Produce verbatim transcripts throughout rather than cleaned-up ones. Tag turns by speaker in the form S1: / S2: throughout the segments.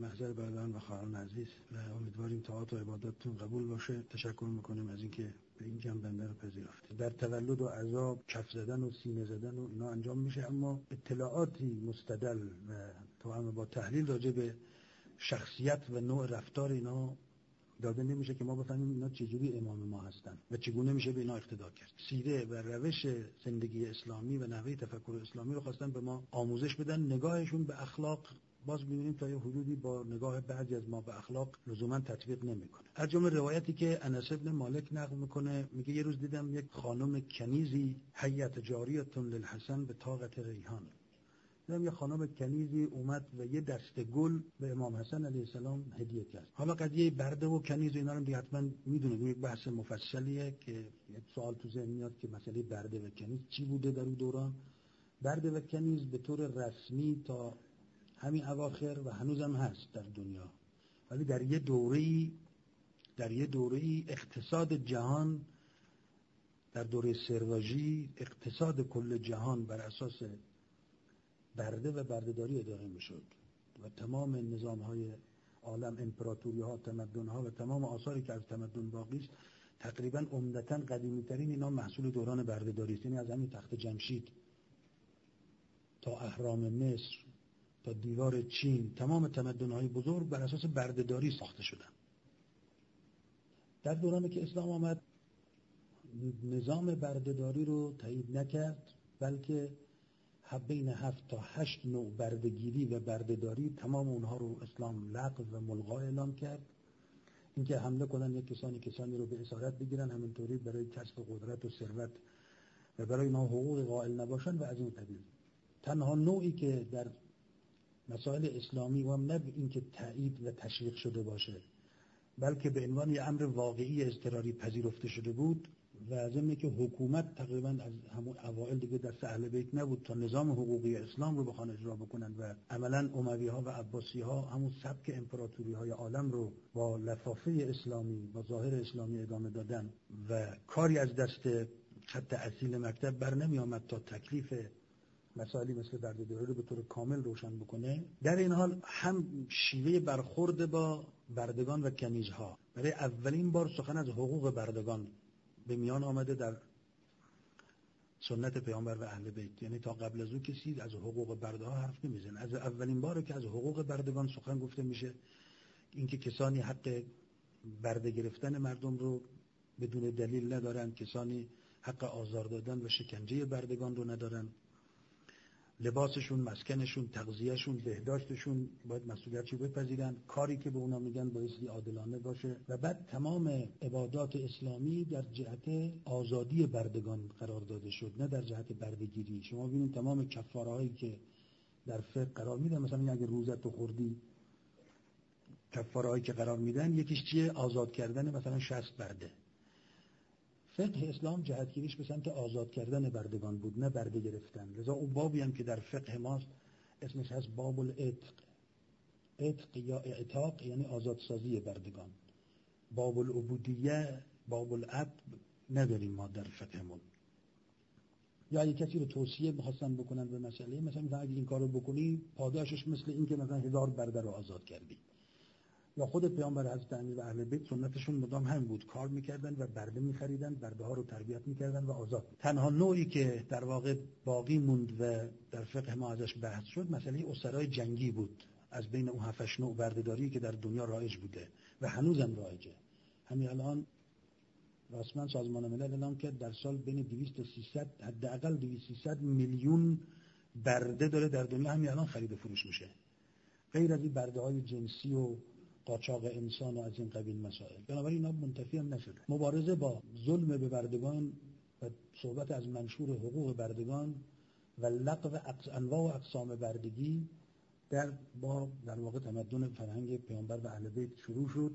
S1: محضر برادران و خواهران عزیز و امیدواریم طاعات و عباداتتون قبول باشه. تشکر میکنیم از اینکه به این جمع بنده رو پذیرفتید. در تولد و عذاب کف زدن و سینه زدن و اینا انجام میشه، اما اطلاعاتی مستدل و توأم با تحلیل راجع به شخصیت و نوع رفتار اینا داده نمیشه که ما بفهمیم اینا چجوری امام ما هستن و چگونه میشه به اینا اقتدا کرد. سیره و روش زندگی اسلامی و نحوه تفکر اسلامی رو خواستن به ما آموزش بدن. نگاهشون به اخلاق باز می‌بینیم تا یه حدودی با نگاه بعضی از ما به اخلاق لزوما تطبیق نمیکنه. از جمله روایتی که انس بن مالک نقل میکنه، میگه یه روز دیدم یک خانم کنیزی حیات جاریه للحسن به طاقت ریحان. دیدم یه خانم کنیزی اومد و یه دسته گل به امام حسن علیه السلام هدیه کرد. حالا قضیه برده و کنیز و اینا رو دیگه حتما میدونید، یک بحث مفصلیه که یک سوال تو ذهن میاد که مسئله برده و کنیز چی بوده در اون دوران. برده و کنیز به طور رسمی تا همین اواخر و هنوزم هست در دنیا، ولی در یه دوره‌ای در یه دوره‌ای اقتصاد جهان، در دوره سرواژی اقتصاد کل جهان بر اساس برده و بردهداری اداره میشد و تمام نظام‌های عالم، امپراتوری‌ها، تمدن‌ها و تمام آثاری که از تمدن باقی است تقریباً عمدتاً قدیمی‌ترین اینا محصول دوران بردهداری است. یعنی از همین تخت جمشید تا اهرام مصر تا دیوار چین، تمام تمدن‌های بزرگ بر اساس بردهداری ساخته شدن. در دورانی که اسلام آمد نظام بردهداری رو تایید نکرد، بلکه بین هفت تا هشت نوع بردهگیری و بردهداری تمام اونها رو اسلام لغو و ملغا اعلام کرد. اینکه حمله کنن یک کسانی کسانی رو به اسارت بگیرن، همینطوری برای کسب قدرت و ثروت و برای اینا حقوق قائل نباشن و از این قبیل. تنها نوعی که در مسائل اسلامی و هم نه اینکه تایید و تشویق شده باشه، بلکه به عنوان یه امر واقعی اضطراری پذیرفته شده بود و از اینه که حکومت تقریبا از همون اوائل دیگه دست اهل بیت نبود تا نظام حقوقی اسلام رو بخوان اجرا بکنن و عملا اموی ها و عباسی ها همون سبک امپراتوری های عالم رو با لفافه اسلامی با ظاهر اسلامی ادامه دادن و کاری از دست خط اصیل مکتب بر نمی آمد تا تکلیف مسائلی مثل بردهداری رو به طور کامل روشن بکنه. در این حال هم شیوه برخورد با بردگان و کنیزها، برای اولین بار سخن از حقوق بردگان به میان آمده در سنت پیامبر و اهل بیت. یعنی تا قبل از او کسی از حقوق برده ها حرف نمیزنه. از اولین باره که از حقوق بردگان سخن گفته میشه، اینکه کسانی حق برده گرفتن مردم رو بدون دلیل ندارن، کسانی حق آزار دادن و شکنجه بردگان رو ندارن، لباسشون، مسکنشون، تغذیهشون، بهداشتشون باید مسئولیتشو بپذیرن، کاری که به اونا میگن بایستی عادلانه باشه و بعد تمام عبادات اسلامی در جهت آزادی بردگان قرار داده شد، نه در جهت بردگیری. شما ببینید تمام کفارهایی که در فقه قرار میدن، مثلا اگه روزت تو خوردی، کفارهایی که قرار میدن یکیش چیه؟ آزاد کردن مثلا شصت برده. فقه اسلام جهتگیریش به سمت آزاد کردن بردگان بود، نه برده گرفتن. لذا اون بابی هم که در فقه ماست اسمش هست باب العتق. عتق یا اعتاق یعنی آزادسازی بردگان. باب العبودیه، باب العبد نداریم ما در فقهمون. یا اگه کسی رو توصیه می‌خواستن بکنن به مسئله، مثلا میگن اگه این کارو بکنی پاداشش مثل این که مثلا هزار برده رو آزاد کردی. یا خود پیامبر حضرت امیر و اهل بیت سنتشون مدام هم بود، کار میکردن و برده میخریدن، برده ها رو تربیت میکردن و آزاد. تنها نوعی که در واقع باقی موند و در فقه ما ازش بحث شد مسئله اسرای جنگی بود، از بین اون هفتش نوع بردهداری که در دنیا رایج بوده و هنوزم رایجه. همین الان رسما سازمان ملل اعلام کرد در سال بین دویست تا سیصد، حداقل دویست تا سیصد میلیون برده داره در دنیا همین الان خرید و فروش میشه، غیر از این برده های جنسی و قاچاق انسان و از این قبیل مسائل. بنابراین اینا منتفی هم نشده. مبارزه با ظلم به بردگان و صحبت از منشور حقوق بردگان و لغو انواع و اقسام بردگی در با در واقع تمدن فرهنگ پیامبر و اهل بیت شروع شد.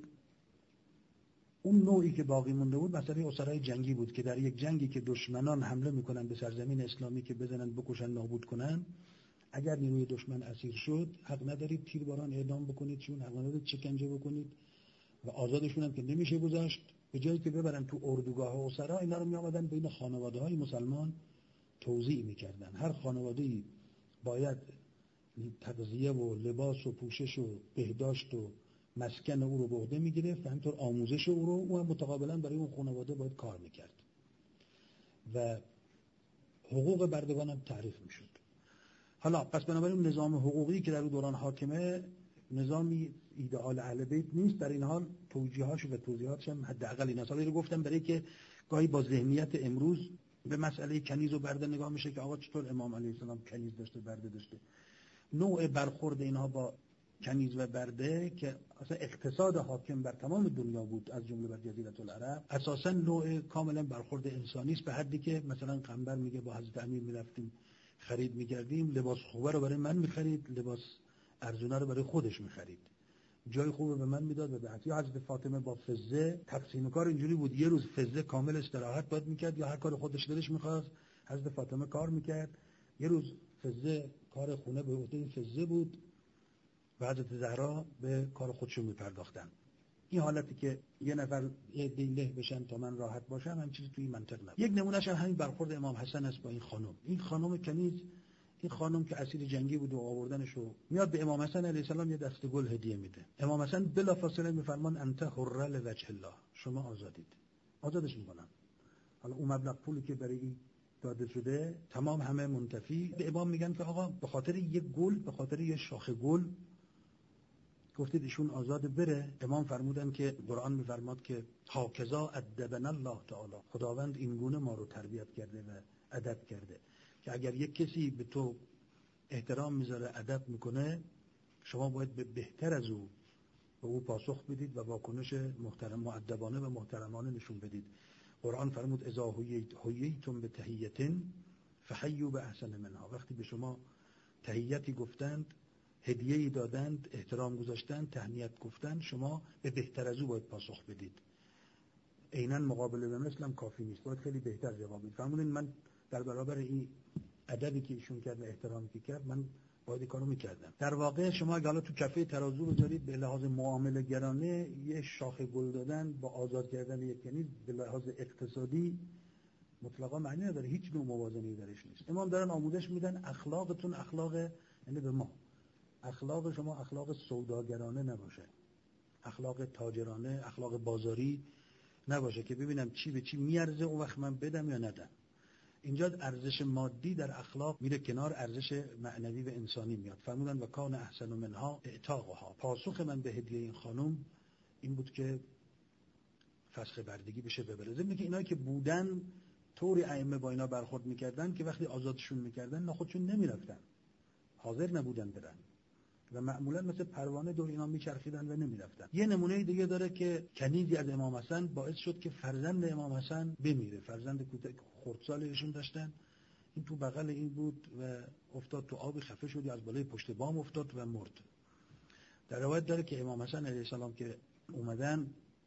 S1: اون نوعی که باقی مونده بود مسئله اسرای جنگی بود که در یک جنگی که دشمنان حمله میکنن به سرزمین اسلامی که بزنن بکشن نابود کنن، اگر نیروی دشمن اسیر شد حق ندارید تیرباران اعدام بکنید، چون حق ندارید شکنجه بکنید و آزادشون هم که نمیشه گذاشت. به جایی که ببرن تو اردوگاه و اسرا، اینا رو می آمدن بین خانواده های مسلمان توزیع میکردن. هر خانواده‌ای باید تغذیه و لباس و پوشش و بهداشت و مسکن او رو به عهده میگرفت و همینطور آموزش او رو، او هم متقابلا برای اون خانواده باید کار میکرد و حقوق بردگان هم تعریف میشد. حالا پس بنابراین نظام حقوقی که در اون دوران حاکمه نظامی ایدئال اهل بیت نیست، در این حال توجیهاش و توضیحاتش هم حداقل این اصلا رو گفتم برای که گاهی با ذهنیت امروز به مسئله کنیز و برده نگاه میشه که آقا چطور امام علیه السلام کنیز داشته برده داشته. نوع برخورد اینها با کنیز و برده که اصلا اقتصاد حاکم بر تمام دنیا بود از جمله بر جزیره العرب، اساسا نوع کاملا برخورد انسانی است، به حدی که مثلا قنبر میگه با حضرت امیر میرفتیم خرید میکردیم، لباس خوبه رو برای من میخرید، لباس ارزونه رو برای خودش میخرید، جای خوبه به من میداد و به حتی حضرت فاطمه با فضه تقسیم کار اینجوری بود، یه روز فضه کامل استراحت باید میکرد یا هر کار خودش دلش میخواست حضرت فاطمه کار میکرد، یه روز فضه کار خونه به عهده فضه بود و حضرت زهرا به کار خودشون میپرداختن. این حالتی که یه نفر یه دیله بشن تا من راحت باشم هم چیزی توی منطق نبود. یک نمونهش هم همین برخورد امام حسن است با این خانم. این خانم کنیز، این خانم که اسیر جنگی بود و آوردنش رو میاد به امام حسن علیه السلام یه دسته گل هدیه میده. امام حسن بلافاصله میفرمان انت حره لوجه الله، شما آزادید، آزادش میکنن. حالا اون مبلغ پولی که برای این داده شده تمام همه منتفی. به امام میگن که آقا به خاطر یه گل، به خاطر یه شاخه گل گفتید ایشون آزاد بره. امام فرمودن که قرآن میفرماد که هاکذا ادبنا الله تعالی، خداوند این گونه ما رو تربیت کرده و ادب کرده که اگر یک کسی به تو احترام میذاره، ادب میکنه، شما باید به بهتر از او به او پاسخ بدید و واکنش محترم مؤدبانه و محترمانه نشون بدید. قرآن فرمود اذا حییتم بتحیة فحیوا باحسن منها، وقتی به شما تحیتی گفتند، هدیه‌ای دادند، احترام گذاشتند، تهنیت گفتند، شما به بهتر از او باید پاسخ بدید. عیناً مقابله به مثل هم کافی نیست، باید خیلی بهتر جواب بدید. فرمودین من در برابر این ادبی که ایشون کرد و احترامی که کرد من باید کارو میکردم. در واقع شما اگه حالا تو کفه ترازو بذارید به لحاظ معامله گرانه، یه شاخه گل دادن با آزاد کردن یک کنیز به لحاظ اقتصادی مطلقا معنی نداره، هیچ نوع موازنه‌ای درش نیست. امام دارن آموزش میدن اخلاقتون اخلاق، یعنی به ما اخلاق شما اخلاق سوداگرانه نباشه، اخلاق تاجرانه، اخلاق بازاری نباشه که ببینم چی به چی میارزه اون وقت من بدم یا ندم. اینجا ارزش مادی در اخلاق میره کنار، ارزش معنوی و انسانی میاد. فرمودن و کان احسن منها اعتاقها، پاسخ من به هدیه این خانم این بود که فسخ بردگی بشه ببره. ضمن که اینایی که بودن طوری ائمه با اینا برخورد میکردن که وقتی آزادشون میکردن نه خودشون نمیرفتن، حاضر نبودن برن و معمولا مثل پروانه دور اینا میچرخیدن و نمیرفتن. یه نمونه دیگه داره که کنیزی از امام حسن باعث شد که فرزند امام حسن بمیره. فرزند کوچک خردسال ایشون داشتن، این تو بغل این بود و افتاد تو آب، خفه شد، از بالای پشت بام افتاد و مرد. در روایت داره که امام حسن علیه السلام که اومدن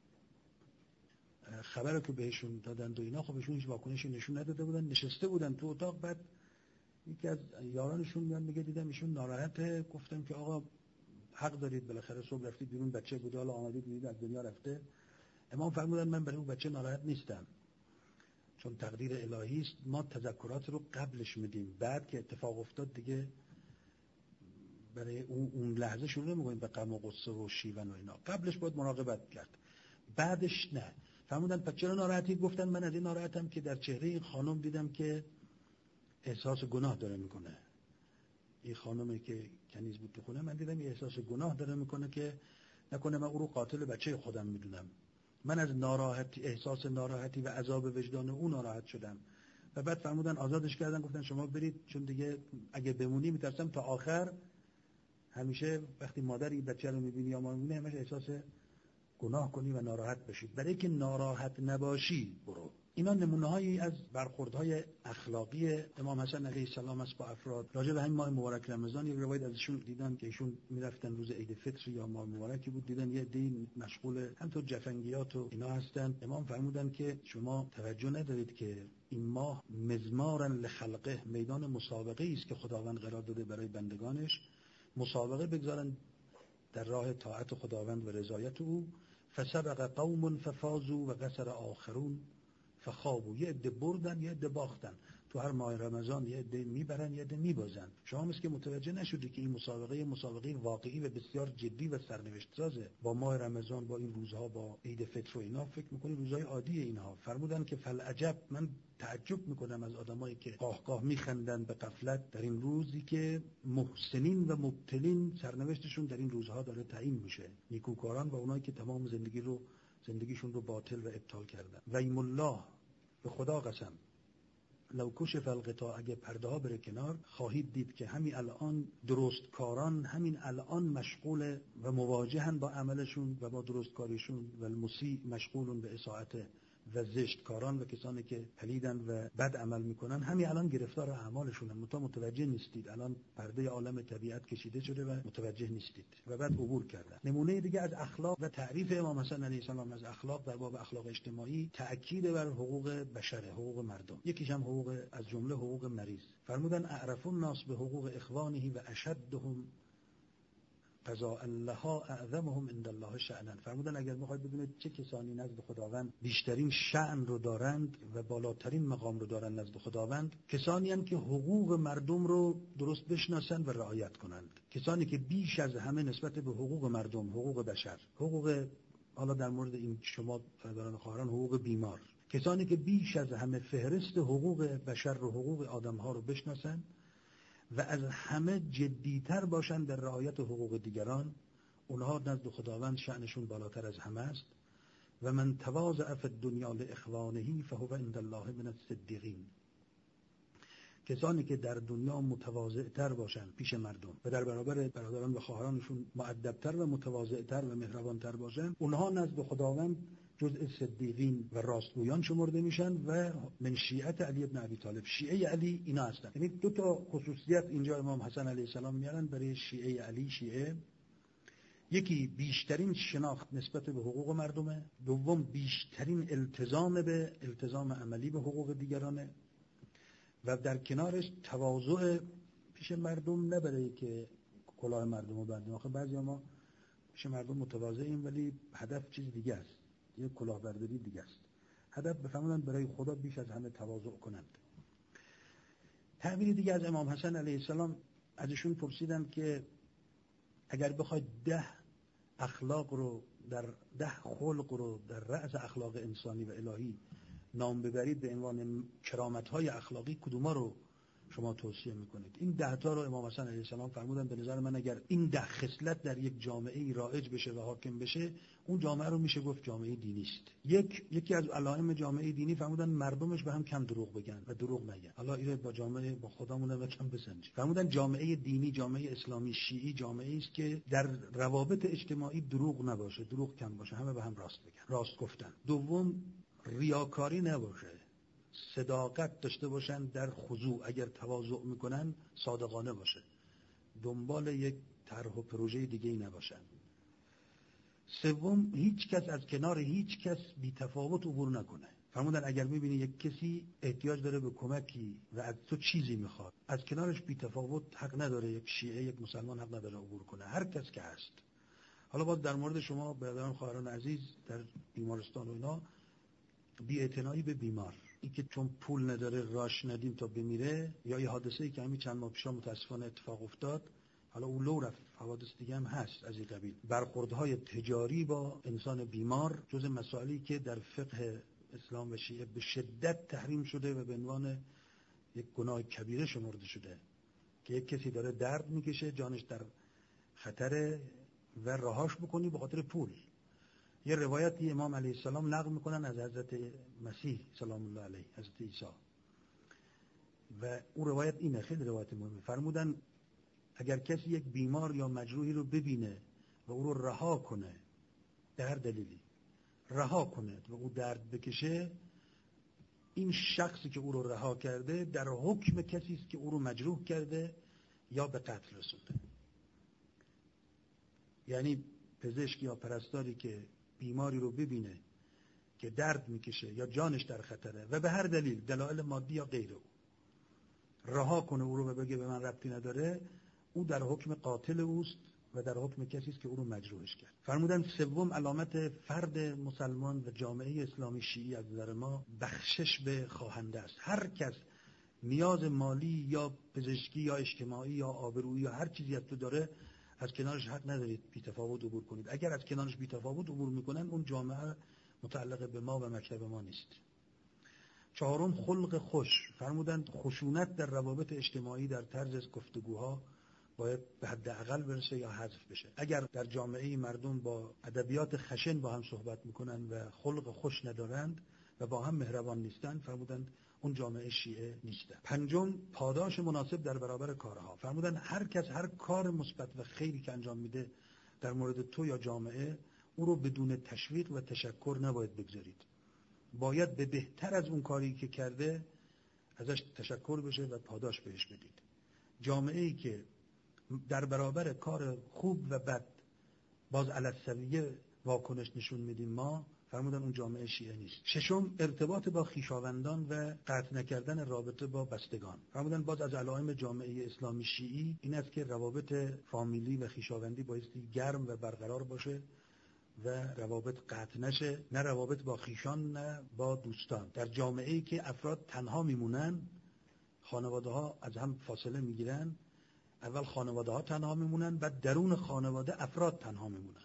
S1: خبر که بهشون دادن و اینا، خب ایشون هیچ واکنشی نشون نداده بودن، نشسته بودن تو اتاق. بعد یکی از یارانشون میاد میگه دیدم ایشون ناراحته، گفتم که آقا حق دارید، بالاخره صبح رفتید بیرون، بچه بوده، حالا آمدید دیدید از دنیا رفته. امام فرمودن من برای اون بچه ناراحت نیستم، چون تقدیر الهی است، ما تذکرات رو قبلش میدیم، بعد که اتفاق افتاد دیگه برای اون اون لحظه شروع نمی‌کنیم به غم و غصه و شیون و اینا، قبلش باید مراقبت کرد، بعدش نه. فرمودن پس چرا ناراحتید؟ گفتن من از این ناراحتم که در چهره این خانم دیدم که احساس گناه داره میکنه. این خانمی که کنیز بود تو خونه، من دیدم این احساس گناه داره میکنه که نکنه من او رو قاتل بچه خودم میدونم. من از ناراحتی، احساس ناراحتی و عذاب وجدان او ناراحت شدم. و بعد فرمودن آزادش کردن، گفتن شما برید، چون دیگه اگه بمونی میترسم تا آخر همیشه وقتی مادر این بچه رو میبینی یا ما میبینی همش احساس گناه کنی و ناراحت بشی. برای که ناراحت نباشی برو. اینا نمونه‌هایی از برخوردهای اخلاقی امام حسن علیه السلام است با افراد. راجع به همین ماه مبارک رمضان یک روایت ازشون دیدن که ایشون میرفتن روز عید فطر یا ماه مبارکی بود، دیدن یه عده مشغول همطور جفنگیات و اینا هستن. امام فرمودن که شما توجه ندارید که این ماه مزمارا لخلقه، میدان مسابقه است که خداوند قرار داده برای بندگانش، مسابقه بگذارن در راه طاعت خداوند و رضایت او. فسبق قوم ففازوا و قصر آخرون فخابوا، یه عده بردن یه عده باختن. تو هر ماه رمضان یه عده میبرن یه عده میبازن. شما مثل که متوجه نشدی که این مسابقه مسابقه واقعی و بسیار جدی و سرنوشت سازه. با ماه رمضان، با این روزها، با عید فطر و اینا فکر میکنی روزهای عادی اینها. فرمودن که فالعجب، من تعجب میکنم از آدمایی که قاه قاه میخندن به غفلت در این روزی که محسنین و مبتلین سرنوشتشون در این روزها داره تعیین میشه، نیکوکاران و اونایی که تمام زندگی رو زندگیشون رو باطل و ابطال کردن. و ایم الله، به خدا قسم، لو کشف الغطاء، اگه پرده ها بره کنار، خواهید دید که همین الان درستکاران همین الان مشغول و مواجهن با عملشون و با درستکاریشون، و المسیء مشغولون به اساءته، و زشتکاران و کسانی که پلیدن و بد عمل میکنن همین الان گرفتار اعمالشونن، متا متوجه نیستید. الان پرده عالم طبیعت کشیده شده و متوجه نیستید و بعد عبور کردن. نمونه دیگه از اخلاق و تعریف امام حسن علیه السلام از اخلاق در باب اخلاق اجتماعی، تأکید بر حقوق بشر، حقوق مردم، یکیش هم حقوق از جمله حقوق مریض. فرمودن اعرف الناس به حقوق اخوانه و اشدهم قضاء الله اعظمهم عند الله شأنا. فرمودن اگر میخواید بدونید چه کسانی نزد خداوند بیشترین شأن رو دارند و بالاترین مقام رو دارند نزد خداوند، کسانی هستند که حقوق مردم رو درست بشناسند و رعایت کنند. کسانی که بیش از همه نسبت به حقوق مردم، حقوق بشر، حقوق، حالا در مورد این شما برادران خواهران، حقوق بیمار، کسانی که بیش از همه فهرست حقوق بشر و حقوق آدم‌ها رو بشناسند و از همه جدیتر باشن در رعایت حقوق دیگران، اونها نزد خداوند شأنشون بالاتر از همه است. و من تواضع فی الدنیا لاخوانه فهو عند الله من الصدیقین. کسانی که در دنیا متواضع‌تر باشن پیش مردم و در برابر برادران و خواهرانشون مؤدب‌تر و متواضع‌تر و مهربان‌تر باشن، اونها نزد خداوند جزء صدیقین و راستگویان شمرده میشن و من شیعت علی بن ابی طالب، شیعه علی اینا هستن. یعنی دو تا خصوصیت اینجا امام حسن علیه السلام میارن برای شیعه علی. شیعه یکی بیشترین شناخت نسبت به حقوق مردمه، دوم بیشترین التزام به التزام عملی به حقوق دیگرانه، و در کنارش تواضع پیش مردم، نه برای که کلاه مردم رو بردیم. آخه بعضی ما پیش مردم متواضعیم ولی هدف چیز دیگه است، یه کلاهبرداری دیگه است. هدف بفهمونن برای خدا بیش از همه تواضع کنند. تعبیر دیگه از امام حسن علیه السلام، ازشون پرسیدن که اگر بخواید ده اخلاق رو در ده خلق رو در رأس اخلاق انسانی و الهی نام ببرید به عنوان کرامت‌های اخلاقی، کدوما رو شما توصیه میکنید؟ این ده تا رو امام حسن علیه السلام فرمودن به نظر من اگر این ده خصلت در یک جامعه رایج بشه و حاکم بشه، اون جامعه رو میشه گفت جامعه دینی است. یک یکی از علائم جامعه دینی فرمودن مردمش به هم کم دروغ بگن و دروغ نگن. حالا اینو با جامعه با خودمون هم کم بسنجیم. فرمودن جامعه دینی، جامعه اسلامی شیعی جامعه است که در روابط اجتماعی دروغ نباشه، دروغ کم باشه، همه به هم راست بگن، راست گفتن. دوم ریاکاری نباشه، صداقت داشته باشن در خضوع، اگر تواضع میکنن صادقانه باشه، دنبال یک طرح و پروژه دیگه ای نباشن. سوم هیچ کس از کنار هیچ کس بی تفاوت عبور نکنه. فرمودن اگر میبینی یک کسی احتیاج داره به کمکی و از تو چیزی میخواد، از کنارش بی تفاوت حق نداره، یک شیعه یک مسلمان حق نداره عبور کنه، هر کس که هست. حالا باز در مورد شما برادران خواهران عزیز در بیمارستان و اینا، بی‌اعتنایی به بیمار، این که چون پول نداره راش ندیم تا بمیره، یا یه حادثه‌ای که همین چند ماه پیش متاسفانه اتفاق افتاد، حالا اون لو رفت، حوادث دیگه هم هست از این قبیل. برخوردهای تجاری با انسان بیمار جز مسائلی که در فقه اسلام و شیعه به شدت تحریم شده و به عنوان یک گناه کبیره شمرده شده، که یک کسی داره درد میکشه، جانش در خطره و رهاش بکنی به خاطر پول. یه روایتی امام علیه السلام نقل میکنن از حضرت مسیح سلام الله علیه، حضرت عیسی، و اون روایت اینه، خیلی روایت مهمه. فرمودن اگر کسی یک بیمار یا مجروحی رو ببینه و او رو رها کنه، به هر دلیلی رها کنه و او درد بکشه، این شخصی که او رو رها کرده در حکم کسی است که او رو مجروح کرده یا به قتل رسونده. یعنی پزشک یا پرستاری که بیماری رو ببینه که درد میکشه یا جانش در خطره و به هر دلیل، دلایل مادی یا غیر، او رها کنه او رو و بگه به من ربطی نداره، او در حکم قاتل اوست و در حکم کسی است که او رو مجروحش کرد. فرمودن سوم علامت فرد مسلمان و جامعه اسلامی شیعی از نظر ما بخشش به خواهنده است. هر کس نیاز مالی یا پزشکی یا اجتماعی یا آبرویی یا هر چیزی از تو داره، از کنارش حق ندارید بی تفاوت عبور کنید. اگر از کنارش بی تفاوت عبور میکنن، اون جامعه متعلق به ما و مکتب ما نیست. چهارم، خلق خوش. فرمودند خشونت در روابط اجتماعی در طرز گفتگوها باید به حداقل برسه یا حذف بشه. اگر در جامعه مردم با ادبیات خشن با هم صحبت میکنن و خلق خوش ندارند و با هم مهربان نیستند، فرمودند اون جامعه شیعه نیستند. پنجم، پاداش مناسب در برابر کارها. فرمودند هر کس هر کار مثبت و خیری که انجام میده در مورد تو یا جامعه، او رو بدون تشویق و تشکر نباید بگذارید. باید به بهتر از اون کاری که کرده ازش تشکر بشه و پاداش بهش بدید. جامعه‌ای که در برابر کار خوب و بد باز علی السویه واکنش نشون میدیم ما، فرمودن اون جامعه شیعه نیست. ششم، ارتباط با خویشاوندان و قطع نکردن رابطه با بستگان. فرمودن باز از علائم جامعه اسلامی شیعی این است که روابط فامیلی و خویشاوندی بایستی گرم و برقرار باشه و روابط قطع نشه، نه روابط با خویشان نه با دوستان. در جامعه‌ای که افراد تنها میمونن، خانواده ها از هم فاصله میگیرن، اول خانواده ها تنها میمونن، بعد درون خانواده افراد تنها میمونن،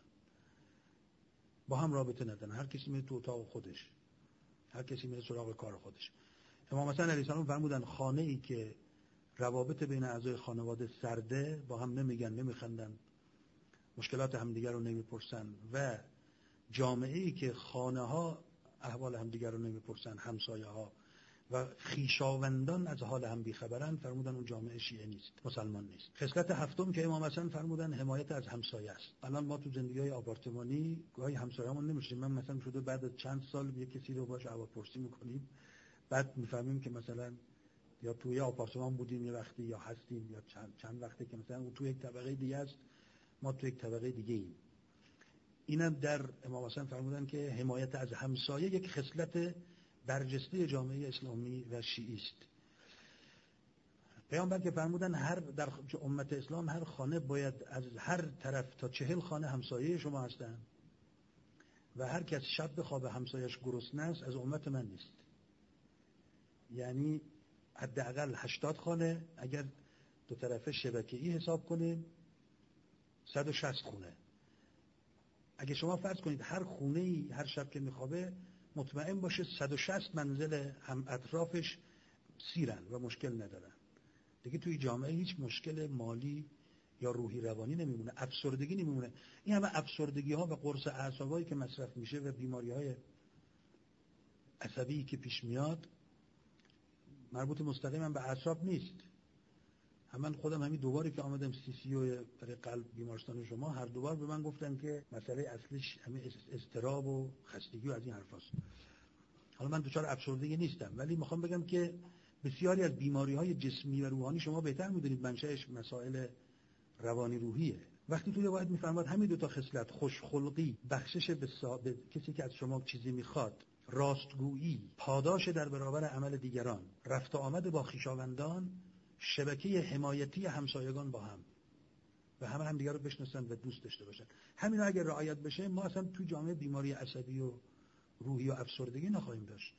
S1: با هم رابطه ندارن، هر کسی میره تو اتاق خودش، هر کسی میره سراغ کار خودش. امام حسن علیه السلام فرمودن خانه ای که روابط بین اعضای خانواده سرده، با هم نمیگن، نمیخندن، مشکلات همدیگر رو نمیپرسن، و جامعه ای که خانه ها احوال همدیگر رو نمیپرسن، همسایه ها و خیشاوندان از حال هم بیخبرن، فرمودن اون جامعه شیعه نیست، مسلمان نیست. خصلت هفتم که امام حسن فرمودن حمایت از همسایه است. الان ما تو زندگی‌های آپارتمانی گاهی همسایه‌مون نمی‌شیم. من مثلا شده بعد از چند سال یک کسی رو باهاش احوالپرسی می‌کنیم، بعد می‌فهمیم که مثلا یا توی آپارتمان بودیم یه وقتی یا هستیم، یا چند چند وقته که مثلا اون تو یک طبقه دیگه است، ما تو یک طبقه دیگه ایم. اینم در امام حسن فرمودن که حمایت از همسایه یک خصلت برجسته جامعه اسلامی و شیعی است. پیامبر که فرمودن هر در امت اسلام هر خانه باید از هر طرف تا چهل خانه همسایه شما هستن و هر کس شب بخوابه همسایش گرسنه است از امت من نیست. یعنی حداقل هشتاد خانه، اگر دو طرفه شبکه‌ای حساب کنیم صد و شصت خونه. اگه شما فرض کنید هر خونه‌ای هر شب که میخوابه مطمئن باشه صد و شصت منزل هم اطرافش سیرن و مشکل ندارن. دیگه توی جامعه هیچ مشکل مالی یا روحی روانی نمیمونه، افسردگی نمیمونه. این همه افسردگی ها و قرص اعصابایی که مصرف میشه و بیماری های عصبی که پیش میاد مربوط مستقیما به اعصاب نیست. من خودم همین دوباری که آمدم سی سی او برای قلب بیمارستان شما، هر دوبار به من گفتن که مسئله اصلیش همین اضطراب و خستگی و از این حرفاست. حالا من دچار افسردگی نیستم، ولی میخوام بگم که بسیاری از بیماری‌های جسمی و روحانی شما بهتر می‌دونید منشأش مسائل روانی روحیه. وقتی توی باید می‌فرماد همین دو تا خصلت، خوشخلقی، بخشش به, سا... به کسی که از شما چیزی می‌خواد، راستگویی، پاداش در برابر عمل دیگران، رفت و آمد با خویشاوندان، شبکه حمایتی همسایگان با هم و همه هم دیگر رو بشناسن و دوست داشته باشن، همینا اگر رعایت بشه ما اصلا توی جامعه بیماری عصبی و روحی و افسردگی نخواهیم داشت.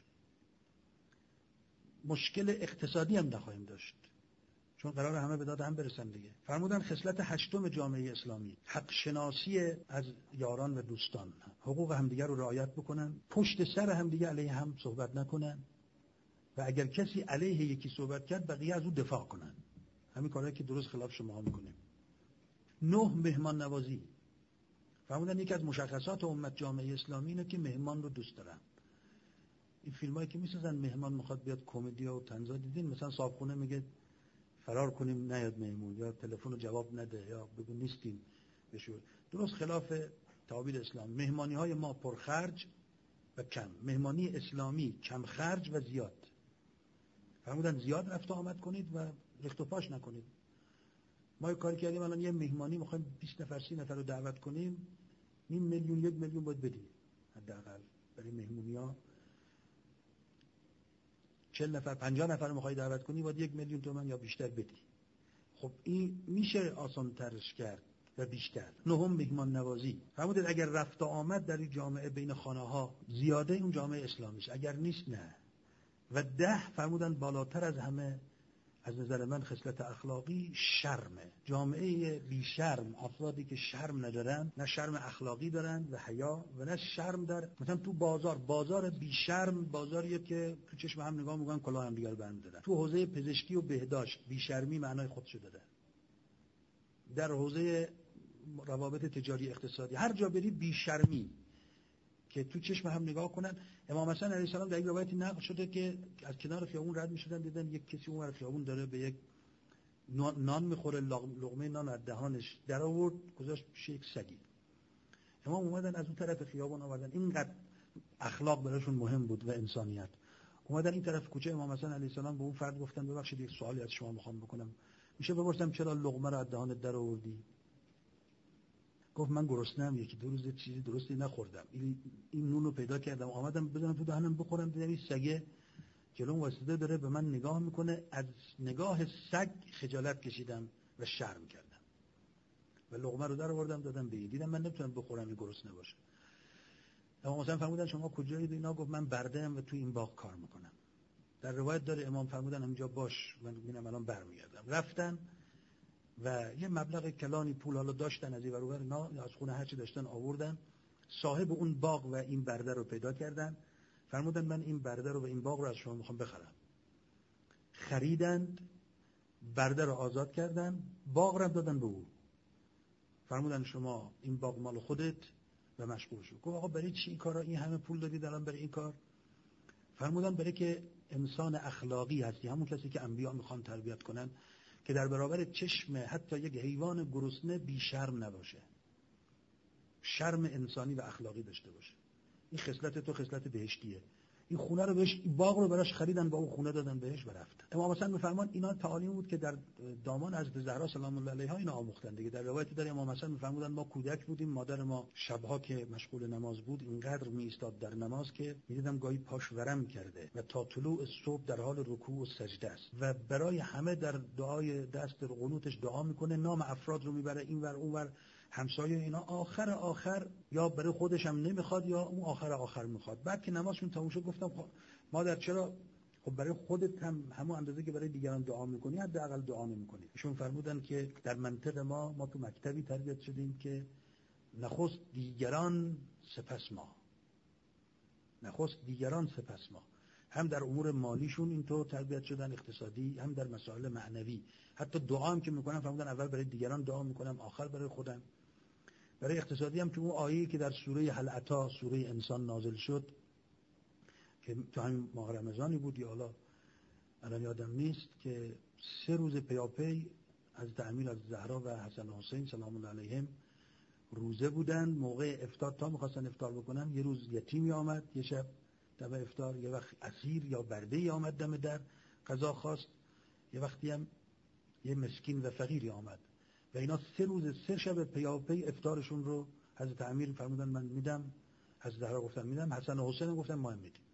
S1: مشکل اقتصادی هم نخواهیم داشت، چون قرار همه به داد هم برسن دیگه. فرمودن خصلت هشتم جامعه اسلامی حق شناسی از یاران و دوستان، حقوق همدیگر رو رعایت بکنن، پشت سر همدیگه علیه هم صحبت نکنن و اگر کسی علیه یکی صحبت کرد بقیه از او دفاع کنن. همین کارهایی که درست خلاف شما ها میکنیم. نه، مهمان نوازی. فرمودن یکی از مشخصات امت جامعه اسلامی اینه که مهمان رو دوست دارن. این فیلمایی که میسازن مهمان میخواد بیاد کمدی و طنزا دیدین، مثلا صاحبخونه میگه فرار کنیم نیاد مهمون، یا تلفن رو جواب نده یا بگو نیستیم بشو. درست خلاف تعابیر اسلام. مهمانی های ما پرخرج و کم، مهمانی اسلامی کم خرج و زیاد. فرمودن زیاد رفت و آمد کنید و ریخت و پاش نکنید. ما یه کاری کردیم الان یه مهمانی میخوایم بیست نفر سی نفر رو دعوت کنیم، نیم میلیون یک میلیون باید بدی حداقل برای مهمونی‌ها. چهل نفر پنجاه نفر رو میخوای دعوت کنی باید یک میلیون تومان یا بیشتر بدی. خب این میشه آسان ترش کرد و بیشتر. نهم، مهمان نوازی. فرمودید اگر رفت و آمد در این جامعه بین خانه ها زیاده، اون جامعه اسلامیش، اگر نیست نه. و ده فرمودن بالاتر از همه از نظر من خصلت اخلاقی شرمه. جامعه بی شرم، افرادی که شرم ندارن، نه شرم اخلاقی دارن و حیا و نه شرم در مثلا تو بازار بازار بی شرم بازاریه که تو چشم هم نگاه میکنن کلاه هم دیگر برمی دارن. تو حوزه پزشکی و بهداشت بی شرمی معنای خودشو داده. در حوزه روابط تجاری اقتصادی هر جا بری بی شرمی که تو چشم هم نگاه کنن. امام حسن علیه السلام در یک روایتی نقل شده که از کنار خیابون رد می‌شدن، دیدن یک کسی اونور خیابون داره به یک نان میخوره، لقمه نان از دهانش در آورد گذاشت پیش یک سگی. امام اومدن از اون طرف خیابون آوردن، اینقدر اخلاق براشون مهم بود و انسانیت. اومدن این طرف کوچه امام حسن علیه السلام به اون فرد گفتن ببخشید یک سوالی از شما میخوام بکنم، میشه بپرسم چرا لقمه رو از دهانت در آوردی؟ گفت من گرسنه‌ام، یکی دو روز چیزی درستی نخوردم، این این نون رو پیدا کردم آمدم بزنم تو دهنم بخورم، دیدم این سگه جلوم واسطه داره به من نگاه میکنه. از نگاه سگ خجالت کشیدم و شرم کردم و لقمه رو در آوردم دادم به این. دیدم من نمیتونم بخورم این گرسنه باشه. امام حسین فرمودن شما کجایید؟ اینا گفت من برده‌ام و تو این باغ کار میکنم. در روایت داره امام فرمودن همینجا باش، من میبینم الان برمیگردم. رفتن و یه مبلغ کلانی پول حالا داشتن از این ور اون ور، از خونه هرچی داشتن آوردن. صاحب اون باغ و این برده رو پیدا کردن، فرمودن من این برده رو و این باغ رو از شما میخوام بخرم. خریدند، برده رو آزاد کردن، باغ رو دادن به او. فرمودن شما این باغ مال خودت و مشغول شو. گفت آقا برای چی این کارا، این همه پول دادید الان برای این کار؟ فرمودن برای که انسان اخلاقی هستی، همون کسی که انبیا میخوان تربیت کنن که در برابر چشم حتی یک حیوان گرسنه بی شرم نباشه، شرم انسانی و اخلاقی داشته باشه. این خصلت تو خصلت بهشتیه. این خونه رو بهش، این باغ رو براش خریدن، با اون خونه دادن بهش و رفتن. امام حسن میفرمان اینا تعالیم بود که در دامان حضرت زهرا سلام الله علیها اینا آموختن دیگه. در روایتی داره امام حسن میفرمودن ما کودک بودیم، مادر ما شبها که مشغول نماز بود اینقدر می ایستاد در نماز که میدیدم گاهی پاش ورم کرده و تا طلوع صبح در حال رکوع و سجده است و برای همه در دعای دست قنوتش دعا میکنه، نام افراد رو میبره اینور اونور، همسایه اینا. آخر آخر یا برای خودش هم نمیخواد یا اون آخر آخر میخواد. بعد که نمازشون تموم شد گفتم خب مادر چرا خب برای خودت هم همون اندازه که برای دیگران دعا میکنی حداقل دعا نمیکنی؟ ایشون فرمودن که در منطق ما ما تو مکتبی تربیت شدیم که نخست دیگران سپس ما، نخست دیگران سپس ما. هم در امور مالیشون اینطور تربیت شدن، اقتصادی، هم در مسائل معنوی. حتی دعا هم که میکنن فرمودن اول برای دیگران دعا میکنم آخر برای خودم. برای اقتصادی هم که اون آیه‌ای که در سوره هل اتی سوره انسان نازل شد که تو همین ماه رمضانی بود یا حالا الان یادم نیست، که سه روز پیاپی از امیر از زهرا و حسن و حسین سلام الله علیهم روزه بودن. موقع افطار تا می‌خواستن افطار بکنن یه روز یتیمی آمد، یه شب دم افطار، یه وقت اسیر یا برده‌ای آمد دم در غذا خواست، یه وقتی هم یه مسکین و فقیری آمد و اینا سه روز سه شب پیاپی افطارشون رو حضرت امیر فرمودن من میدم، حضرت زهرا گفتن میدم، حسن و حسین گفتن ما هم میدیم.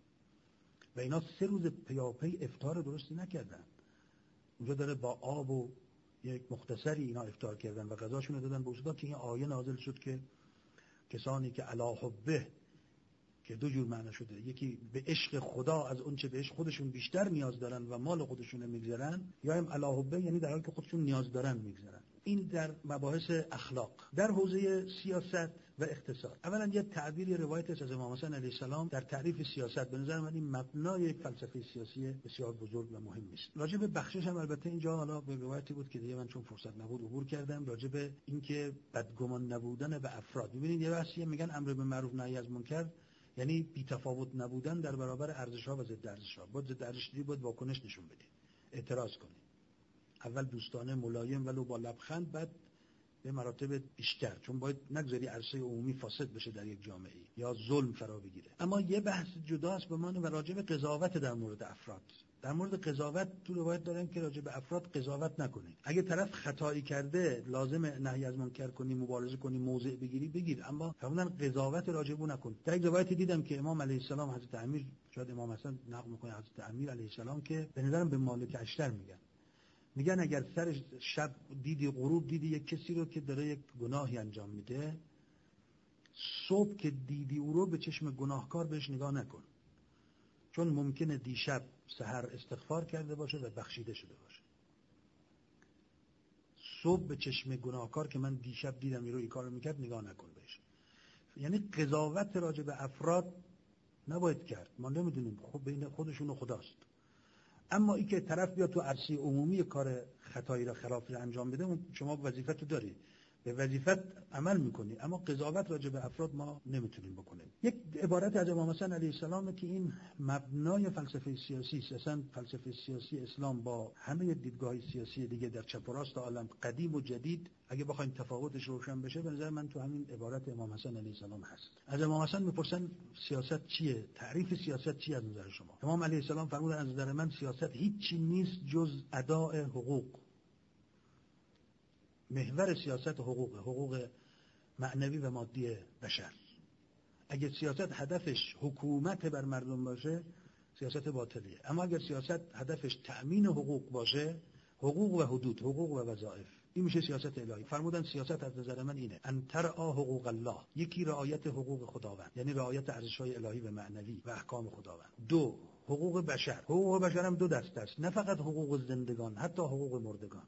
S1: و اینا سه روز پیاپی افطار درستی نکردن. اونجا داره با آب و یک مختصری اینا افطار کردن و غذاشون رو دادن به اوستا که این آیه نازل شد که کسانی که علی حبه، که دو جور معنی شده، یکی به عشق خدا از اون چه به عشق خودشون بیشتر نیاز دارن و مال خودشون رو میگذارن، یا هم علی حبه یعنی در حالی که خودشون نیاز دارن میگذارن. این در مباحث اخلاق. در حوزه سیاست و اقتصاد، اولا یه تعبیر روایت از امام حسن علیه السلام در تعریف سیاست، به نظر من این مبنای یک فلسفه سیاسی بسیار بزرگ و مهم است. راجع به بخشش هم البته اینجا حالا به روایتی بود که دیگه من چون فرصت نبود عبور کردم، راجع به اینکه بدگمان نبودن به افراد. ببینید یه بحثی میگن امر به معروف نهی از منکر یعنی بی تفاوت نبودن در برابر ارزش‌ها و ضد ارزش‌ها. با ضد ارزش دیگه باید واکنش نشون بدی، اعتراض کنی. اول دوستانه ملایم ولو با لبخند، بعد به مراتب بیشتر، چون باید نگذاری عرصه عمومی فاسد بشه در یک جامعه یا ظلم فرا بگیره. اما یه بحث جداست به من و راجع به قضاوت در مورد افراد. در مورد قضاوت تو روایت دارن که راجع به افراد قضاوت نکنی. اگه طرف خطایی کرده لازم نهی از منکر کنی، مبارزه کنی، موضع بگیری بگیر، اما فرمودن قضاوت راجع به نکن. در یک روایتی دیدم که امام علیه السلام حضرت امیر، شاید امام حسن نقل میکنه حضرت امیر علیه السلام، که به نظرم به مالک اشتر میگن میگن اگر سر شب دیدی غروب دیدی یک کسی رو که داره یک گناهی انجام میده، صبح که دیدی او رو به چشم گناهکار بهش نگاه نکن، چون ممکنه دیشب سحر استغفار کرده باشه و بخشیده شده باشه. صبح به چشم گناهکار که من دیشب دیدم این رو این کار رو میکرد نگاه نکن بهش. یعنی قضاوت راجع به افراد نباید کرد، ما نمیدونیم خب بین خودشون و خداست. اما این که طرف بیاد تو عرصه عمومی کار خطایی را خلافی را انجام بده، شما وظیفت رو داری، به وظیفت عمل میکنی، اما قضاوت راجع به افراد ما نمیتونیم بکنیم. یک عبارت از امام حسن علیه السلام که این مبنای فلسفه سیاسی است. اصلا فلسفه سیاسی اسلام با همه دیدگاه‌های سیاسی دیگه در چپ و راست عالم قدیم و جدید اگه بخوایم تفاوتش روشن بشه، به نظر من تو همین عبارت امام حسن علیه السلام هست. از امام حسن میپرسن سیاست چیه؟ تعریف سیاست چیه از نظر شما؟ امام علیه السلام فرمودن از نظر من سیاست هیچی نیست جز اداء حقوق. محور سیاست حقوق، حقوق معنوی و مادی بشر. اگر سیاست هدفش حکومت بر مردم باشه، سیاست باطلیه. اما اگر سیاست هدفش تأمین حقوق باشه، حقوق و حدود، حقوق و وظایف، این میشه سیاست الهی. فرمودن سیاست از نظر من اینه: ان ترعی حقوق الله، یکی رعایت حقوق خداوند، یعنی رعایت ارزش‌های الهی و معنوی و احکام خداوند. دو، حقوق بشر. حقوق بشر هم دو دسته است، نه فقط حقوق زندگان، حتی حقوق مردگان.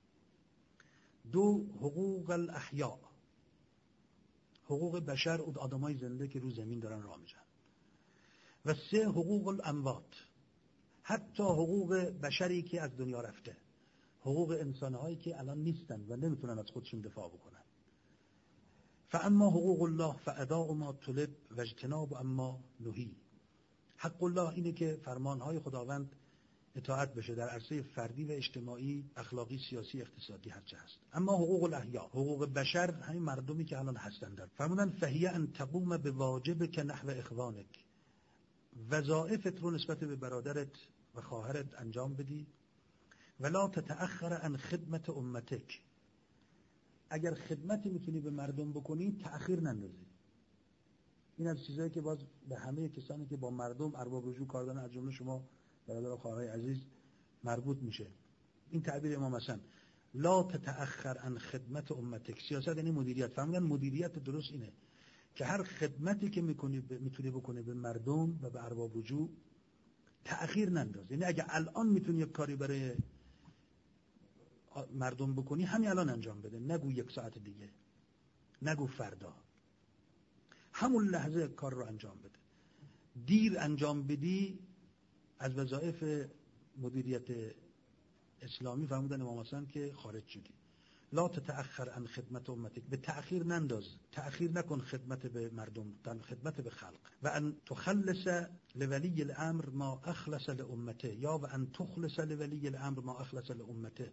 S1: دو، حقوق الاحیاء، حقوق بشر، اون آدمای زنده که رو زمین دارن راه میرن. و سه، حقوق الاموات، حتی حقوق بشری که از دنیا رفته، حقوق انسانهایی که الان نیستن و نمیتونن از خودشون دفاع بکنن. فاما حقوق الله فاداء ما طلب و اجتناب اما نهی. حق الله اینه که فرمانهای خداوند اطاعت بشه در عرصه فردی و اجتماعی، اخلاقی، سیاسی، اقتصادی، هر چه هست. اما حقوق الاحیاء، حقوق بشر، همین مردمی که الان هستن، در فرمودن فهیه ان تقوم به واجب که نحو اخوانک، وظایفت رو نسبت به برادرت و خواهرت انجام بدی. ولا تتأخر عن خدمت امتک، اگر خدمتی میتونی به مردم بکنی تأخیر نندازی. این از چیزایی که باز به همه کسانی که با مردم ارباب رجوع کار دارن، از جمله شما برادر و خواهرای عزیز، مربوط میشه. این تعبیر امام حسن: لا تتأخر عن خدمت امتک. سیاست یعنی مدیریت. فرمودن مدیریت درست اینه که هر خدمتی که میکنی ب... میتونی بکنی به مردم و به ارباب رجوع تأخیر ننداز. یعنی اگه الان میتونی یک کاری برای مردم بکنی، همین الان انجام بده، نگو یک ساعت دیگه، نگو فردا، همون لحظه کار رو انجام بده. دیر انجام بدی از وظایف مدیریت اسلامی، فرمودن امام حسن، که خارج شدی. لا تتأخر عن خدمت امتک، به تأخیر ننداز، تأخیر نکن خدمت به مردم، خدمت به خلق. و ان تخلص لولی الامر ما اخلص لامته، یا و ان تخلص لولی الامر ما اخلص لامته،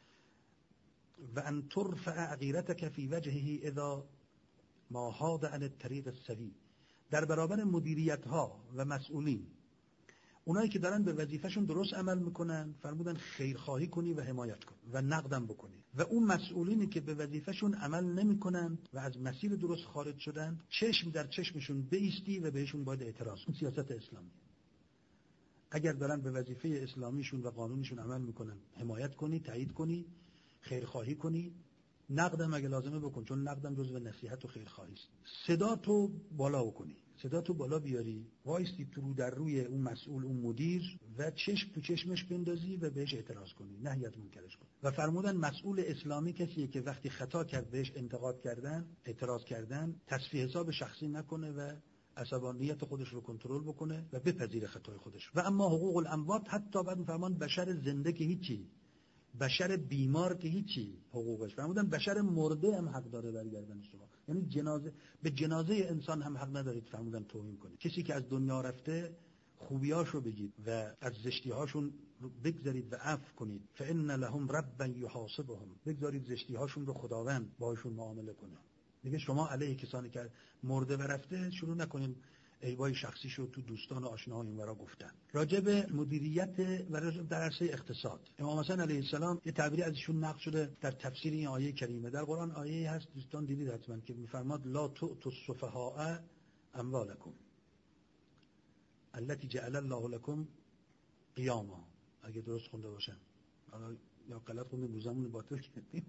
S1: و ان ترفع غیرتک فی وجهه اذا ما حاد عن الطریق السوی. در برابر مدیریت ها و مسئولین، اونایی که دارن به وظیفهشون درست عمل میکنن، فرمودن خیرخواهی کنی و حمایت کن و نقدم بکنی. و اون مسئولینی که به وظیفهشون عمل نمیکنن و از مسیر درست خارج شدن، چشم در چشمشون بایستی و بهشون باید اعتراض. اون سیاست اسلامی. اگر دارن به وظیفه اسلامیشون و قانونیشون عمل میکنن، حمایت کنی، تایید کنی، خیرخواهی کنی، نقدم اگه لازمه بکن، چون نقدم جزو نصیحت و خیرخواهی است. صدا تو بالا بکنی، صدا تو بالا بیاری، وایستی تو رو در روی اون مسئول، اون مدیر، و چشم تو چشمش بندازی و بهش اعتراض کنی، نهیت منکرش کنی. و فرمودن مسئول اسلامی کسیه که وقتی خطا کرد بهش انتقاد کردن، اعتراض کردن، تصفیه حساب شخصی نکنه و عصبانیت خودش رو کنترل بکنه و بپذیره خطای خودش. و اما حقوق الاموات، حتی بعد فرمان بشر زنده که هیچی، بشر بیمار که هیچی حقوقش. فرمودن بشر مرده هم حق داره برگردن شما، یعنی جنازه، به جنازه انسان هم حق ندارید فرمودن توهین کنید. کسی که از دنیا رفته خوبیاشو بگید و از زشتیهاشون بگذارید و عفو کنید. فان لهم ربا یحاسبهم، بگذارید زشتیهاشون رو خداوند باشون معامله کنه. دیگه شما علیه کسانی که مرده و رفته شروع نکنید ایوای شخصیشو تو دوستان و آشناها اینورا گفتن. راجع به مدیریت و در عرصه اقتصاد، امام حسن علیه السلام یه تعبیری ازشون نقل شده در تفسیر این آیه کریمه. در قرآن آیه هست، دوستان دیدید حتما، که میفرماد لا تؤتوا السفهاء اموالکم التي جعل الله لكم قیاما، اگه درست خونده باشم، یا غلط خوندیم روزمون باطل کردیم.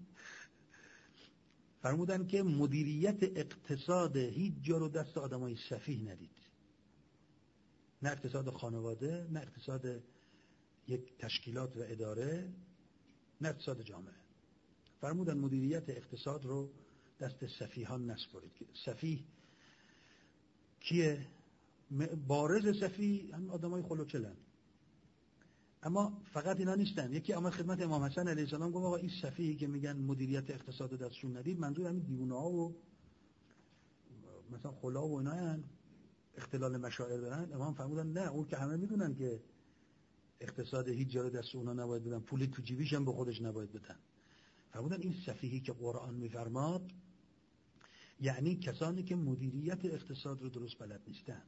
S1: فرمودن که مدیریت اقتصاد هیچ جا رو دست آدمای سفیه ندید. نه اقتصاد خانواده، نه اقتصاد یک تشکیلات و اداره، نه اقتصاد جامعه. فرمودن مدیریت اقتصاد رو دست سفیهان نسپارید. سفیه کیه؟ بارز سفیه هم آدمای خلوچلن. اما فقط اینا نیستن. یکی آمد خدمت امام حسن علیه السلام گفت آقا این سفیهی که میگن مدیریت اقتصاد دستشون ندید، منظور همین دیوونه‌ها و مثلا خلا و اینا هن، اختلال مشاعر دارن. امام فرمودن نه، اون که همه میدونن که اقتصاد هیچ جا رو دست اونا نباید بدن، پولی تو جیبیش هم به خودش نباید بدن. فرمودن این سفیهی که قرآن میفرماد یعنی کسانی که مدیریت اقتصاد رو درست بلد نیستن،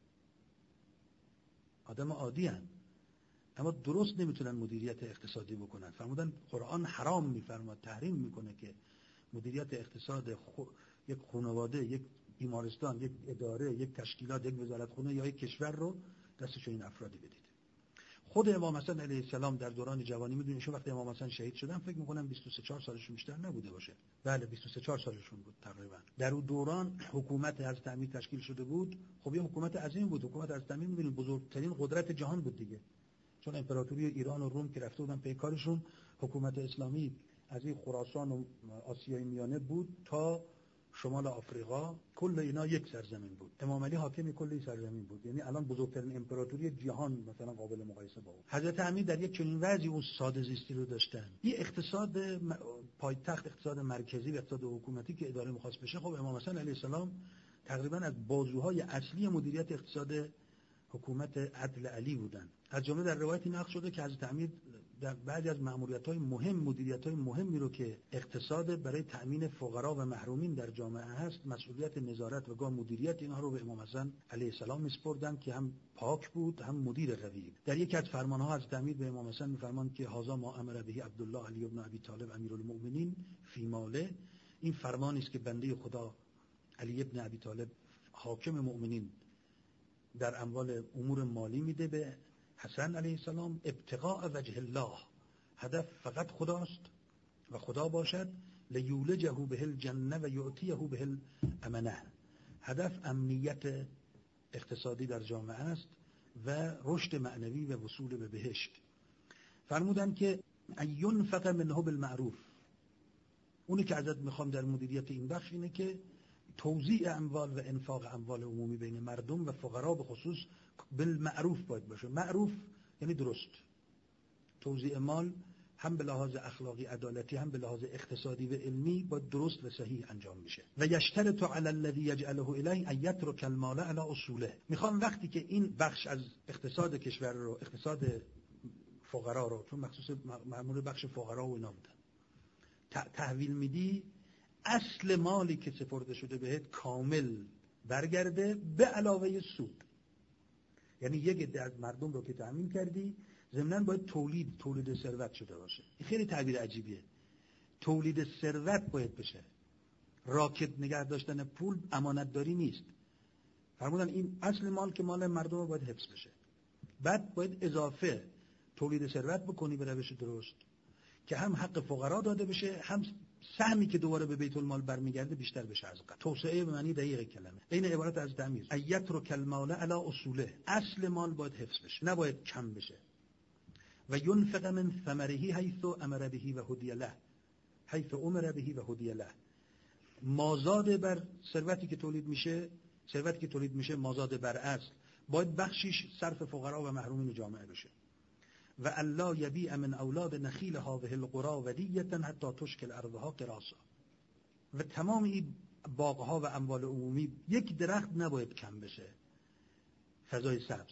S1: آدم عادی هن اما درست نمیتونن مدیریت اقتصادی بکنن. فرمودن قرآن حرام میفرماد، تحریم میکنه که مدیریت اقتصاد خو... یک خانواده، یک بیمارستان، یک اداره، یک تشکیلات، یک وزارتخونه یا یک کشور رو دستش این افرادی بدید. خود امام حسن علیه السلام در دوران جوانی، میدونید شو وقتی امام حسن شهید شدن فکر میکنم بیست و سه چهار سالشون بیشتر نبوده باشه. بله بیست و سه چهار سالشون بود تقریبا. در اون دوران حکومت حضرت امیر تشکیل شده بود. خب یه حکومت عظیم بود. حکومت حضرت امیر میدونید بزرگترین قدرت جهان بود دیگه، چون امپراتوری ایران و روم که رفته بودن پی کارشون، حکومت اسلامی از این خراسان و آسیای میانه بود تا شمال آفریقا، کل اینا یک سرزمین بود. امام علی حاکم کل این سرزمین بود، یعنی الان بزرگترین امپراتوری جهان مثلا قابل مقایسه با اون. حضرت امیر در یک چنین وضعی اون ساده زیستی رو داشتن. این اقتصاد پایتخت، اقتصاد مرکزی و اقتصاد حکومتی که اداره می‌خواست بشه، خب امام حسن علیه السلام تقریبا از بازوهای اصلی مدیریت اقتصاد حکومت عدل علی بودن. از جمله در روایتی نقل شده که حضرت امیر در بعضی از مأموریت‌های مهم، مدیریت‌های مهمی رو که اقتصاد برای تأمین فقرا و محرومین در جامعه هست، مسئولیت نظارت و گاه مدیریت اینها رو به امام حسن علیه السلام می‌سپردن که هم پاک بود هم مدیر قوی. در یکی از فرمان‌ها حضرت امیر به امام حسن می‌فرماند که هذا ما امر به عبدالله علی ابن ابی طالب امیرالمؤمنین فی ماله، این فرمانی است که بنده خدا علی ابن ابی طالب حاکم مؤمنین در اموال امور مالی میده به حسن علیه السلام، ابتغاء وجه الله، هدف فقط خداست و خدا باشد، لیولجه به الجنه و یعطیه به الامنه، هدف امنیت اقتصادی در جامعه است و رشد معنوی و وصول به بهشت. فرمودن که ینفق منه بالمعروف، اونی که ازت میخوام در مدیریت این بخش اینه که توزیع اموال و انفاق اموال عمومی بین مردم و فقرا به خصوص بالمعروف باید باشه. معروف یعنی درست. توزیع مال هم به لحاظ اخلاقی عدالتی هم به لحاظ اقتصادی و علمی باید درست و صحیح انجام میشه. و یشترط علی الذی یجعله الیه ان یترک المال علی اصوله، میخوام وقتی که این بخش از اقتصاد کشور رو، اقتصاد فقرا رو، چون مخصوص معمول بخش فقرا و اینا بودن، تحویل میدی، اصل مالی که سپرده شده بهت کامل برگرده به علاوه سود. یعنی یک عده از مردم رو که تامین کردی، ضمناً باید تولید تولید ثروت شده باشه. این خیلی تعبیر عجیبیه. تولید ثروت باید بشه. راکد نگه داشتن پول امانتداری نیست. فرمودن این اصل مال که مال مردم رو باید حفظ بشه. بعد باید اضافه تولید ثروت بکنی به روش درست که هم حق فقرا داده بشه، هم سهمی که دوباره به بیت المال برمیگرده بیشتر بشه از قبل. توسعه به معنی دقیق کلمه. این عبارت از تعمیر. ایترک المال علی اصوله، اصل مال باید حفظ بشه، نباید کم بشه. و ینفق من ثمره حیث امر به و هدی له، حیث امر به و هدی له، مازاد بر ثروتی که تولید میشه، ثروتی که تولید میشه مازاد بر اصل، باید بخشیش صرف فقرا و محرومین جامعه بشه. و الله یبیع من اولاد نخیل هذه القرى ودیه حتی تشکل ارضها قراصا، و تمام این باغها و اموال عمومی، یک درخت نباید کم بشه. فضای سبز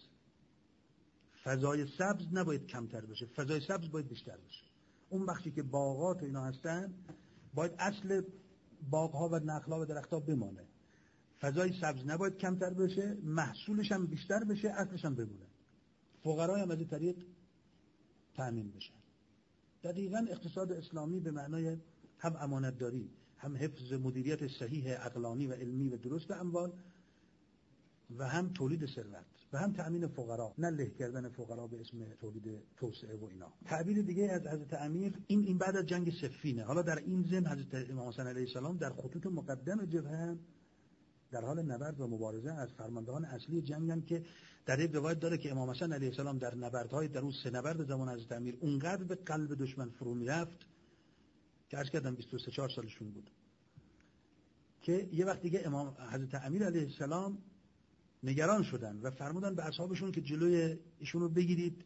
S1: فضای سبز نباید کمتر بشه، فضای سبز باید بیشتر بشه. اون بخشی که باغات و اینا هستن باید اصل باغها و نخل‌ها و درخت‌ها بمانه، فضای سبز نباید کمتر بشه، محصولش هم بیشتر بشه، اصلش هم بمونه. فقرا هم از این طریق تأمین بشن. دقیقاً اقتصاد اسلامی به معنای هم امانتداری، هم حفظ مدیریت صحیح عقلانی و علمی و درست اموال، و هم تولید ثروت و هم تأمین فقرا، نه له کردن فقرا به اسم تولید توسعه و اینا. تعبیر دیگه از حضرت امیر این این بعد از جنگ صفینه. حالا در این ضمن حضرت امام حسن علیه السلام در خطوط مقدم جبهه در حال نبرد و مبارزه از فرماندهان اصلی جنگن که در یک روایت داره که امام حسن علیه السلام در نبردهای در اون سه نبرد زمان حضرت امیر اونقدر به قلب دشمن فرو میرفت که عرض کردم بیست و سه چهار سالشون بود که یه وقت دیگه امام حضرت امیر علیه السلام نگران شدن و فرمودن به اصحابشون که جلوی ایشون رو بگیرید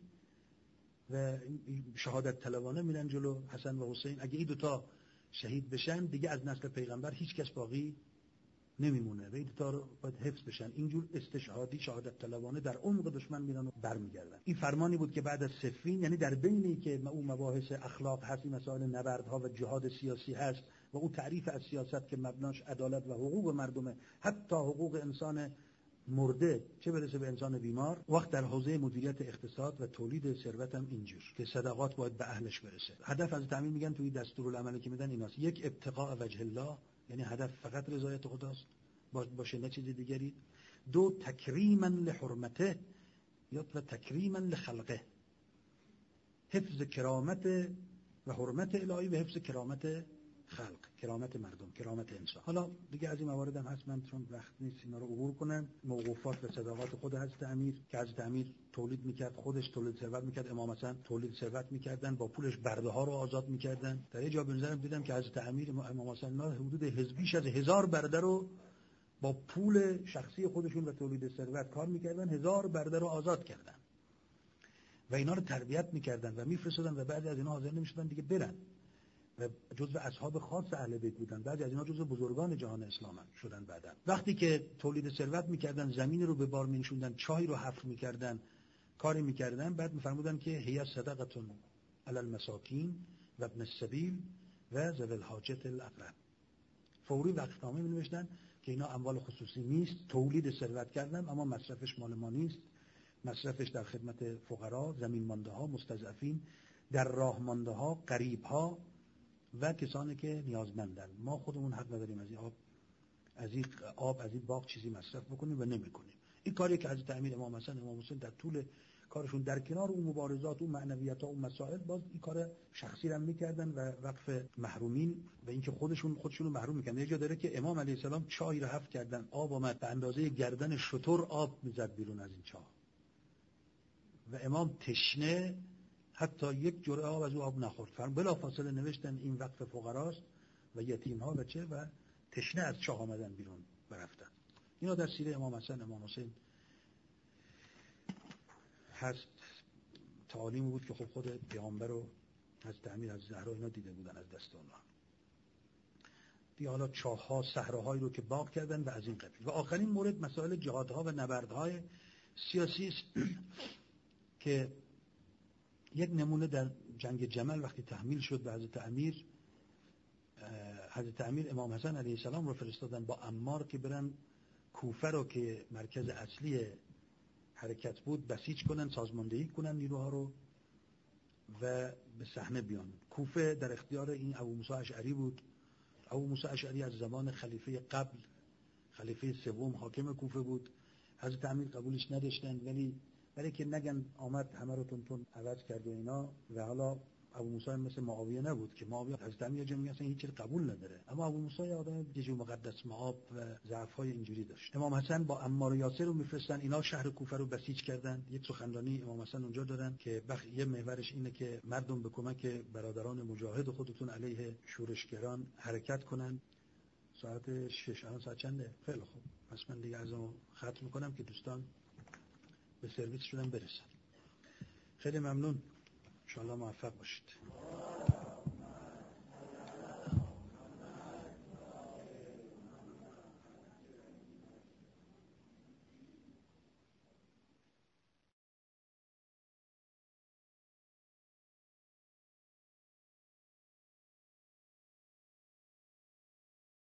S1: و شهادت طلبانه میرن جلو حسن و حسین. اگه این دوتا شهید بشن دیگه از نسل پیغمبر هیچ کس باقی نمیمونه و این دوتا رو باید حفظ بشن. اینجور استشهادی شهادت طلبانه در عمق دشمن میرن و برمیگردن. این فرمانی بود که بعد از صفین، یعنی در بینی که اون مباحث اخلاق هست، مسائل نبردها و جهاد سیاسی هست و اون تعریف از سیاست که مبناش عدالت و حقوق مردمه، حتی حقوق انسان مرده چه برسه به انسان بیمار، وقت در حوزه مدیریت اقتصاد و تولید ثروت هم اینجور که صدقات باید به اهلش برسه. هدف از تامین میگن توی دستورالعملی که میدن ایناست: یک، ابتغاء وجه الله، یعنی هدف فقط رضایت خداست باشه نه چیز دیگری. دو، تکریما لحرمته یا و تکریما لخلقه، حفظ کرامت و حرمت الهی و حفظ کرامت خلق، کرامت مردم، کرامت انسان. حالا دیگه از این موارد هم هست، من چون وقت نیست اینا رو عبور کنم. موقوفات و صدقات خود حضرت امیر که حضرت امیر تولید میکرد، خودش تولید ثروت میکرد، امام حسن تولید ثروت میکردن، با پولش برده ها رو آزاد میکردن. در یه جا به نظرم دیدم که حضرت امیر امام حسن ما حدود بیش از هزار برده رو با پول شخصی خودشون و تولید ثروت کار میکردن، هزار برده رو آزاد کردن و اینا رو تربیت میکردن و میفرستادن و بعد از اینا حاضر نمیشدن دیگه برن و جزو اصحاب خاص اهل بیت بودن. بعضی از اینا جزو بزرگان جهان اسلام شدن. بعداً وقتی که تولید ثروت میکردن، زمین رو به بار می‌نشوندن، چای رو حفر میکردن، کاری میکردن، بعد میفرمودن که هي صدقه علی المساکین و ابن السبیل و ذوی الحاجة الاقرب. فوری وقفنامه می‌نوشتن که اینا اموال خصوصی نیست، تولید ثروت کردن اما مصرفش مال ما نیست، مصرفش در خدمت فقرا، زمین مانده ها، مستضعفین، در راه مانده ها، غریب ها و کسانی که نیازمندن. ما خودمون حق نداریم از این آب از این آب از این باغ چیزی مصرف بکنیم و نمی‌کنیم. این کاری که حضرت امیر، امام حسن، امام حسین در طول کارشون در کنار اون مبارزات، اون معنویات‌ها، اون مسائل، باز این کار شخصی رو می‌کردن و وقف محرومین و اینکه خودشون خودشونو محروم می‌کردن. یه جا داره که امام علیه السلام چای رو حفظ کردن، آب اومد به اندازه گردن شتر آب می‌زد بیرون از این چاه و امام تشنه حتی یک جرعه آب از او آب نخورد. فرم بلافاصله نوشتن این وقف فقراست و یتیم‌ها و چه و تشنه از چاه آمدن بیرون برفتن. اینا در سیره امام حسن، امام حسین هست. تعالیم بود که خب خود پیامبر و حضرت امیر از زهرا اینا دیده بودن از دست اونها. دیگه حالا چاه‌ها، صحراهایی رو که باغ کردن و از این قبیل. و آخرین مورد مسائل جهادها و نبردهای سیاسی است که یک نمونه در جنگ جمل وقتی تحمیل شد به حضرت امیر، حضرت امیر امام حسن علیه السلام رو فرستادن با عمار که برن کوفه رو که مرکز اصلی حرکت بود بسیج کنن، سازماندهی کنن نیروها رو و به صحنه بیان. کوفه در اختیار این ابو موسی اشعری بود. ابو موسی اشعری از زمان خلیفه قبل، خلیفه سوم حاکم کوفه بود. حضرت امیر قبولش نداشتن، ولی ولی که نگن آمد همه رو تون تون عوض کرد و اینا. و حالا ابو موسی مثل معاویه نبود که معاویه حضرت امیر جمع میگه اصلا هیچ چیز قبول نداره، اما ابو موسی آدم جزو مقدس معاب و ضعف‌های اینجوری داشت. امام حسن با عمار و یاسر رو میفرستن، اینا شهر کوفه رو بسیج کردن. یک سخنرانی امام حسن اونجا دادن که بخ یه محورش اینه که مردم به کمک برادران مجاهد خودتون علیه شورشگران حرکت کنن. ساعت شش الان ساعت چنده؟ خیلی خوب، پس من دیگه ازمو ختم میکنم که دوستان به سرویس شدن برسن. خیلی ممنون، ان شاء الله موفق باشید.